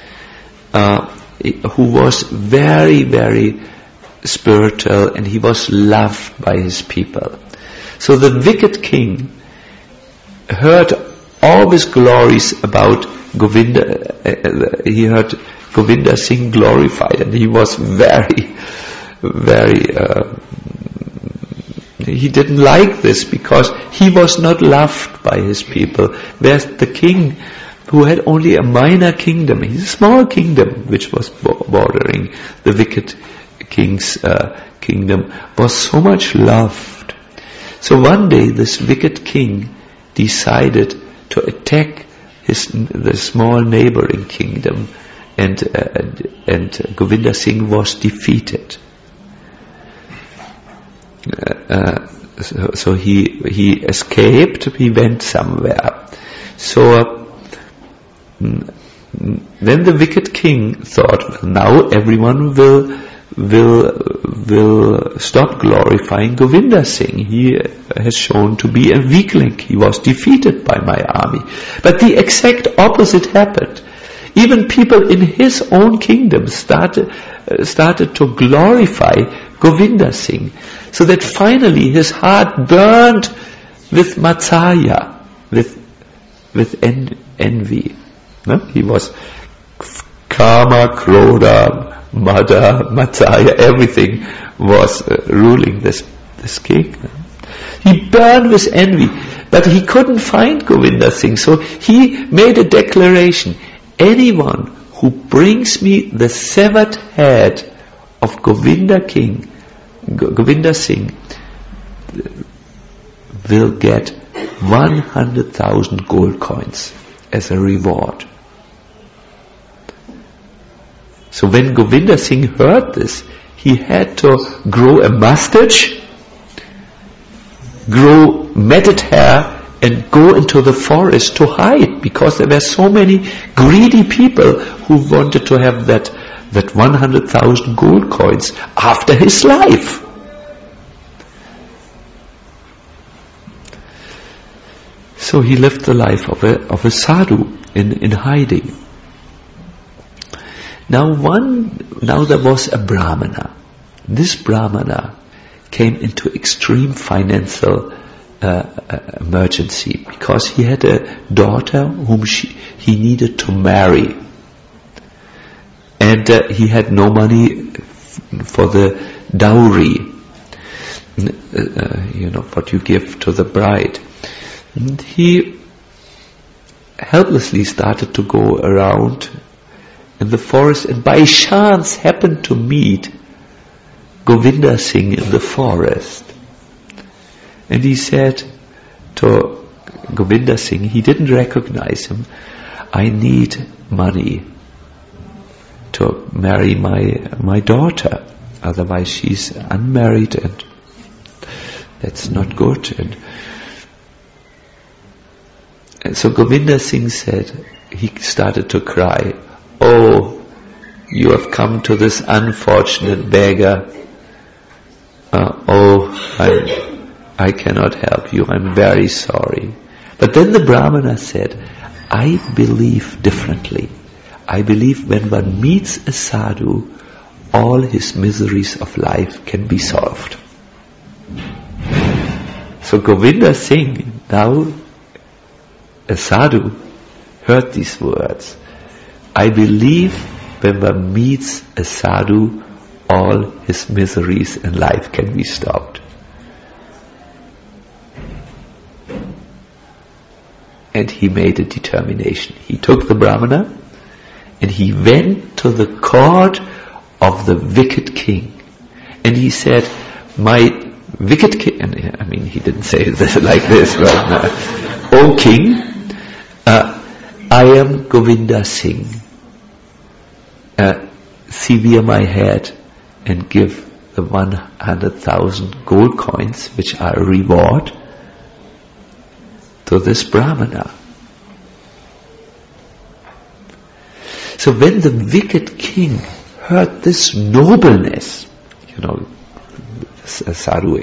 who was very, very spiritual, and he was loved by his people. So the wicked king heard all his glories about Govinda. He heard Govinda Singh glorified, and he was very, very he didn't like this because he was not loved by his people. Whereas the king, who had only a minor kingdom, a small kingdom which was bordering the wicked king's kingdom was so much loved. So one day this wicked king decided to attack the small neighboring kingdom, and Govinda Singh was defeated. So he escaped. He went somewhere. So then the wicked king thought, well, now everyone will stop glorifying Govinda Singh. He has shown to be a weakling. He was defeated by my army. But the exact opposite happened. Even people in his own kingdom started to glorify Govinda Singh, so that finally his heart burned with matsaya, with envy. No? He was kama, krodha, mada, matsaya, everything was ruling this king. He burned with envy, but he couldn't find Govinda Singh, so he made a declaration: anyone who brings me the severed head of Govinda Singh will get 100,000 gold coins as a reward. So when Govinda Singh heard this, he had to grow a mustache, grow matted hair, and go into the forest to hide, because there were so many greedy people who wanted to have that 100,000 gold coins after his life. So he lived the life of a sadhu in hiding. Now there was a brahmana. This brahmana came into extreme financial emergency, because he had a daughter whom he needed to marry, and he had no money for the dowry, what you give to the bride. And he helplessly started to go around in the forest, and by chance happened to meet Govinda Singh in the forest. And he said to Govinda Singh, he didn't recognize him, I need money to marry my daughter, otherwise she's unmarried and that's not good. And so Govinda Singh said, he started to cry, oh, you have come to this unfortunate beggar. I cannot help you, I'm very sorry. But then the Brahmana said, I believe differently. I believe when one meets a sadhu, all his miseries of life can be solved. So Govinda Singh, now a sadhu, heard these words. I believe when one meets a sadhu, all his miseries in life can be stopped. And he made a determination. He took the Brahmana and he went to the court of the wicked king. And he said, my wicked king, he didn't say this like this, but O king, I am Govinda Singh. Sever my head and give the 100,000 gold coins, which are a reward, to this Brahmana. So when the wicked king heard this nobleness, Sadhu,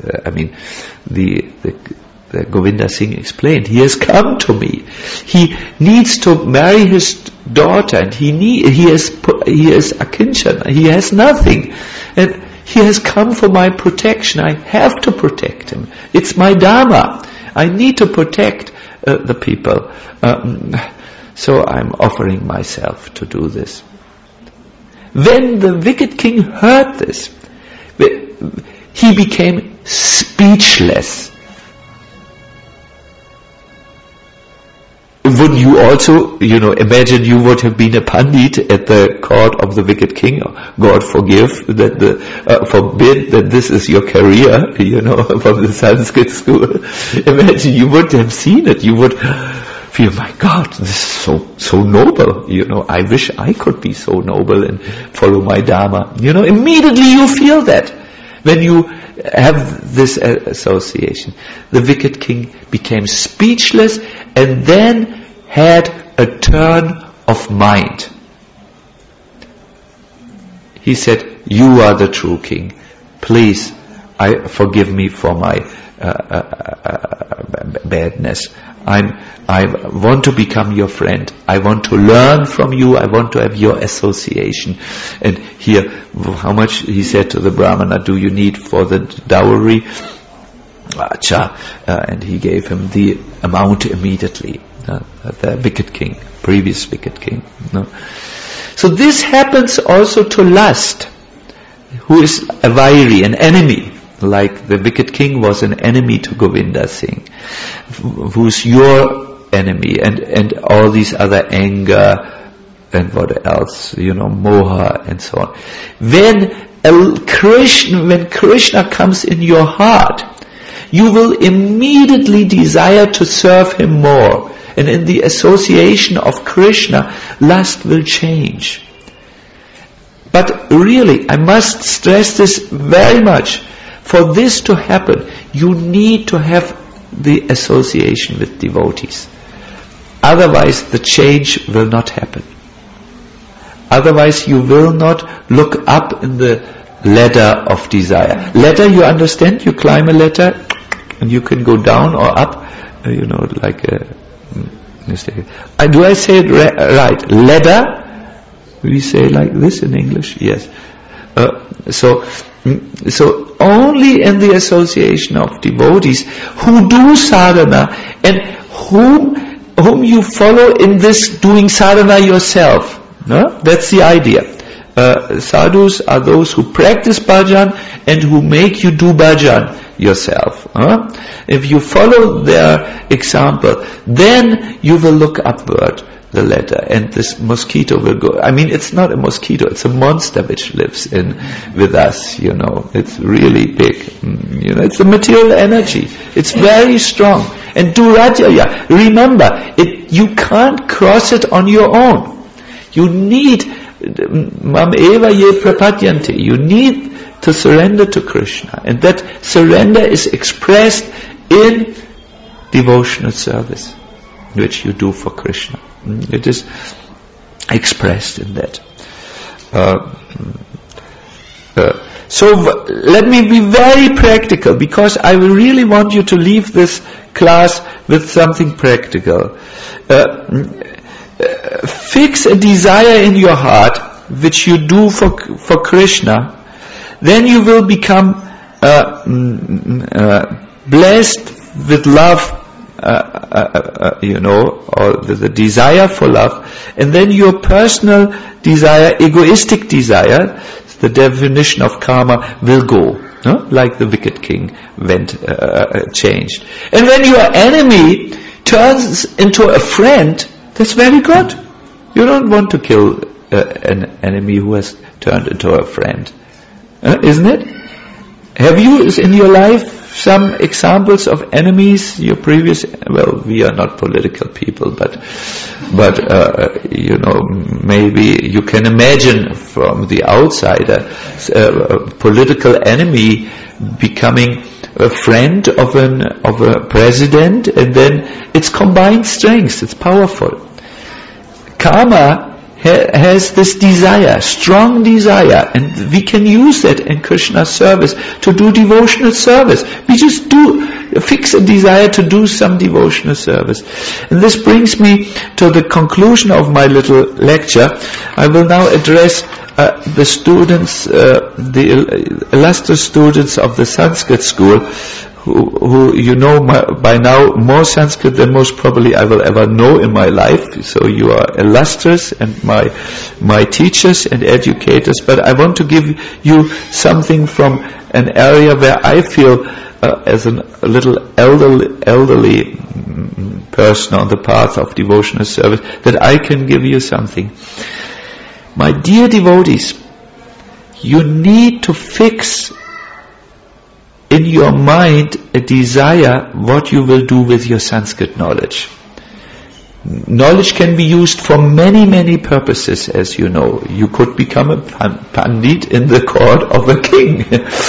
the Govinda Singh explained, he has come to me. He needs to marry his daughter, and he is akinchana. He has nothing, and he has come for my protection. I have to protect him. It's my dharma. I need to protect the people. So I'm offering myself to do this. When the wicked king heard this, he became speechless. wouldn't you also, imagine you would have been a pandit at the court of the wicked king? God forbid that this is your career, from the Sanskrit school. Imagine you would have seen it. You would feel, my God, this is so noble. I wish I could be so noble and follow my Dharma. Immediately you feel that when you have this association. The wicked king became speechless and then had a turn of mind. He said, you are the true king. Please, forgive me for my badness. I want to become your friend. I want to learn from you. I want to have your association. And here, how much, he said to the Brahmana, do you need for the dowry? And he gave him the amount immediately. The wicked king, previous wicked king. No? So this happens also to lust, who is a vairi, an enemy. Like the wicked king was an enemy to Govinda Singh, who's your enemy, and all these other anger and what else, moha and so on. When Krishna comes in your heart, you will immediately desire to serve him more. And in the association of Krishna, lust will change. But really, I must stress this very much. For this to happen, you need to have the association with devotees. Otherwise, the change will not happen. Otherwise, you will not look up in the ladder of desire. Ladder, you understand? You climb a ladder and you can go down or up, like a mistake. Do I say it right? Ladder? We say like this in English? Yes. So only in the association of devotees who do sadhana and whom you follow in this doing sadhana yourself. No? That's the idea. Sadhus are those who practice bhajan and who make you do bhajan yourself. If you follow their example, then you will look upward the ladder, and this mosquito will go. I mean, it's not a mosquito, it's a monster which lives with us, It's really big. It's the material energy. It's very strong. And Durajaya, remember, you can't cross it on your own. You need mam eva ye prapadyanti. You need to surrender to Krishna. And that surrender is expressed in devotional service, which you do for Krishna. It is expressed in that. So let me be very practical, because I really want you to leave this class with something practical. Fix a desire in your heart which you do for Krishna, then you will become blessed with love, or the desire for love, and then your personal desire, egoistic desire, the definition of karma, will go, like the wicked king changed. And when your enemy turns into a friend, that's very good. You don't want to kill an enemy who has turned into a friend, isn't it? Have you in your life some examples of enemies, your previous, we are not political people, but maybe you can imagine from the outsider, a political enemy becoming a friend of a president, and then it's combined strengths, it's powerful. Karma has this desire, strong desire, and we can use that in Krishna's service to do devotional service. We just fix a desire to do some devotional service. And this brings me to the conclusion of my little lecture. I will now address the illustrious students of the Sanskrit school, who you know by now more Sanskrit than most probably I will ever know in my life. So you are illustrious and my teachers and educators. But I want to give you something from an area where I feel as a little elderly person on the path of devotional service that I can give you something. My dear devotees, you need to fix in your mind a desire what you will do with your Sanskrit knowledge. Knowledge can be used for many, many purposes, as you know. You could become a pandit in the court of a king,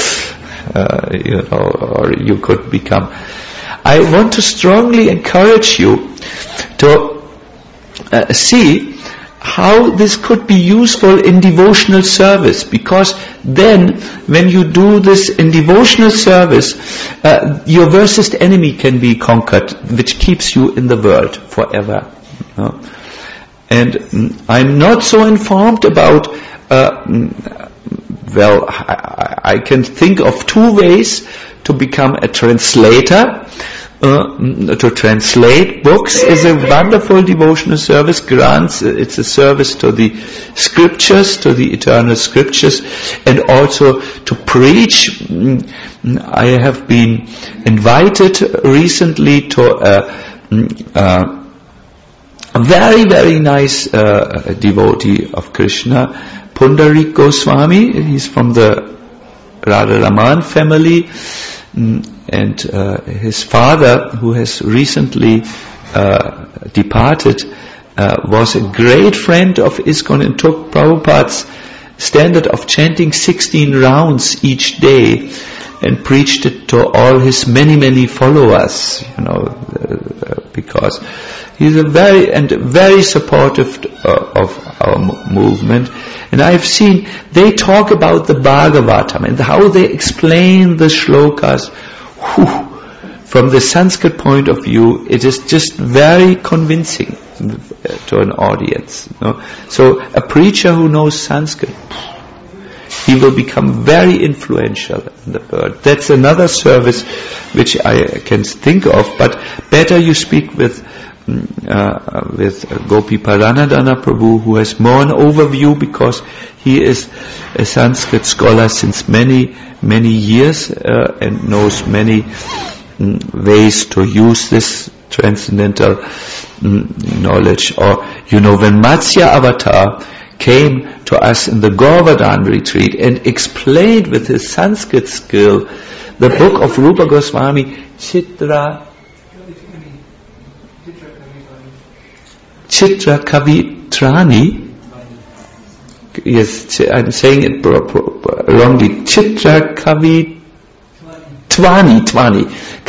or you could become. I want to strongly encourage you to see how this could be useful in devotional service, because then when you do this in devotional service, your worst enemy can be conquered, which keeps you in the world forever. And I'm not so informed about, I can think of two ways to become a translator. To translate books is a wonderful devotional service. It's a service to the scriptures, to the eternal scriptures, and also to preach. I have been invited recently to a very, very nice devotee of Krishna, Pundarik Goswami. He's from the Radha Raman family. And his father, who has recently departed, was a great friend of ISKCON and took Prabhupada's standard of chanting 16 rounds each day and preached it to all his many, many followers, because he's very supportive of our movement. And I've seen, they talk about the Bhagavatam and how they explain the shlokas. From the Sanskrit point of view, it is just very convincing to an audience. So a preacher who knows Sanskrit, he will become very influential in the world. That's another service which I can think of, but better you speak with Gopi Paranadhana Prabhu, who has more an overview, because he is a Sanskrit scholar since many, many years and knows many ways to use this transcendental knowledge. Or, when Matsya Avatar came to us in the Govardhan retreat and explained with his Sanskrit skill the book of Rupa Goswami, Chitra Kavitrani. Yes, I'm saying it wrongly. Chitra Kavitrani.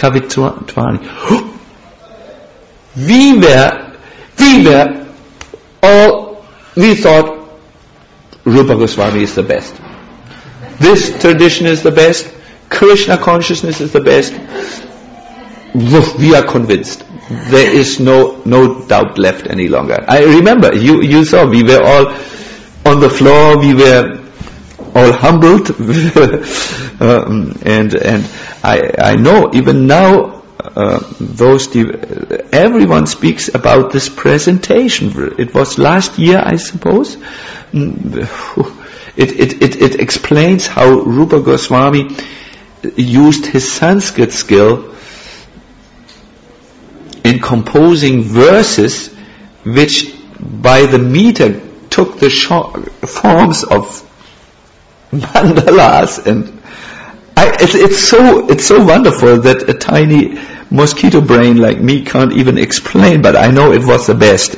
We thought Rupa Goswami is the best. This tradition is the best. Krishna consciousness is the best. We are convinced. There is no doubt left any longer. I remember, you saw, we were all on the floor, we were all humbled, and I know even now everyone speaks about this presentation. It was last year, I suppose. It explains how Rupa Goswami used his Sanskrit skill in composing verses which by the meter took the forms of mandalas, and it's so wonderful that a tiny mosquito brain like me can't even explain, but I know it was the best.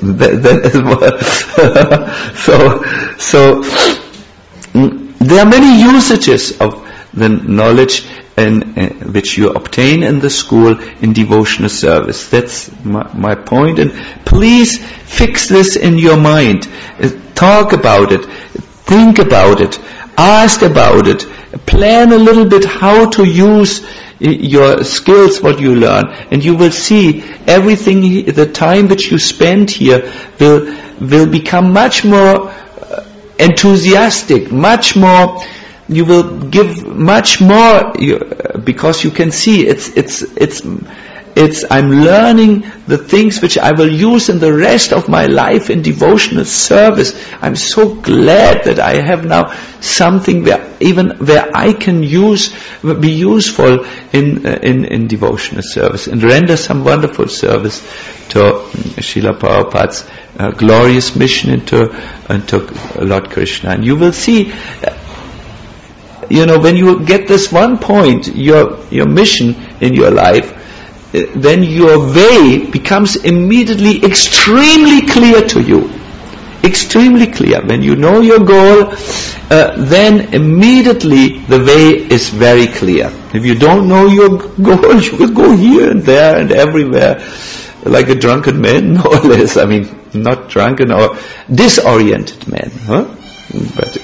So there are many usages of the knowledge which you obtain in the school in devotional service. That's my point. And please fix this in your mind. Talk about it. Think about it. Ask about it. Plan a little bit how to use your skills, what you learn. And you will see everything, the time which you spend here will become much more enthusiastic, much more you will give much more, because you can see I'm learning the things which I will use in the rest of my life in devotional service. I'm so glad that I have now something where I can be useful in devotional service and render some wonderful service to Srila Prabhupada's glorious mission into Lord Krishna. And you will see, when you get this one point, your mission in your life, then your way becomes immediately extremely clear to you. Extremely clear. When you know your goal, then immediately the way is very clear. If you don't know your goal, you will go here and there and everywhere like a drunken man, more or less. I mean, not drunken or disoriented man. But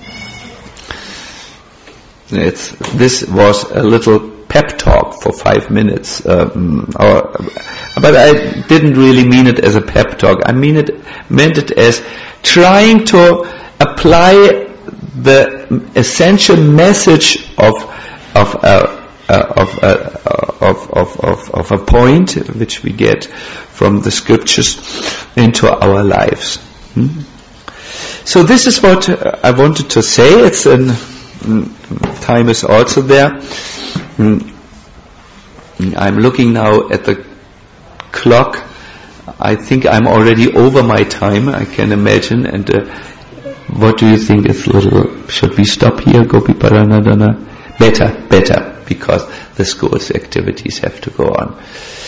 this was a little pep talk for 5 minutes, but I didn't really mean it as a pep talk. I meant it as trying to apply the essential message of a point which we get from the scriptures into our lives. So this is what I wanted to say. Time is also there. I'm looking now at the clock. I think I'm already over my time, I can imagine. And what do you think is should we stop here, Gopi Paranadana? Better, because the school's activities have to go on.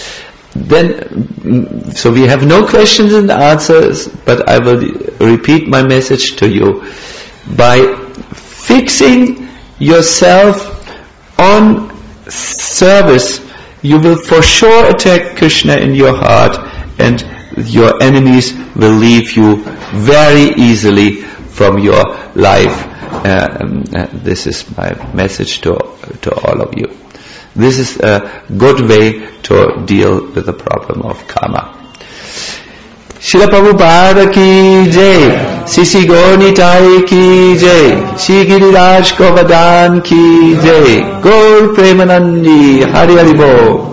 Then, so we have no questions and answers, but I will repeat my message to you. By fixing yourself on service, you will for sure attract Krishna in your heart, and your enemies will leave you very easily from your life. This is my message to all of you. This is a good way to deal with the problem of karma. Srila Prabhupada ki jai, Sisi Gaurnitai ki jai, Shri Giriraj Govardhan ki jai, Gaur Premanandi, Hari Hari Bol.